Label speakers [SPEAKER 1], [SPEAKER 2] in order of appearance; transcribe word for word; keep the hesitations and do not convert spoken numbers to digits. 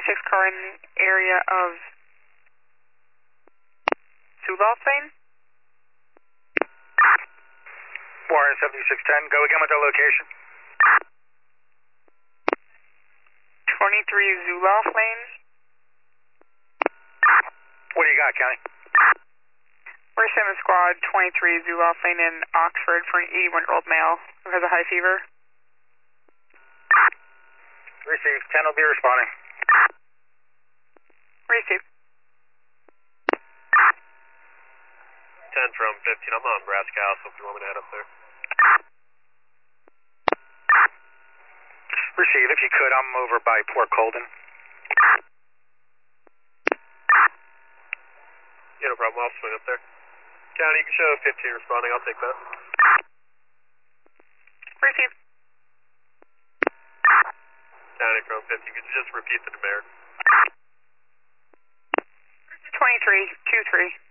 [SPEAKER 1] seventy-six car in the area of Zulaufane.
[SPEAKER 2] Warren seventy-six ten, go again with the location.
[SPEAKER 1] twenty-three Zulaufane.
[SPEAKER 2] What do you got, County?
[SPEAKER 1] We're seven Squad, twenty-three Zulaufane in Oxford for an eighty-one-year-old male who has a high fever.
[SPEAKER 2] Received, ten will be responding.
[SPEAKER 1] Received.
[SPEAKER 3] ten from fifteen, I'm on Nebraska House, if you want me to head up there.
[SPEAKER 2] Receive, if you could, I'm over by Port Colden.
[SPEAKER 3] Yeah, no problem, I'll swing up there. County, you can show fifteen responding, I'll take that.
[SPEAKER 1] Received.
[SPEAKER 3] County from fifteen, could you just repeat the numeric?
[SPEAKER 1] twenty-three two three.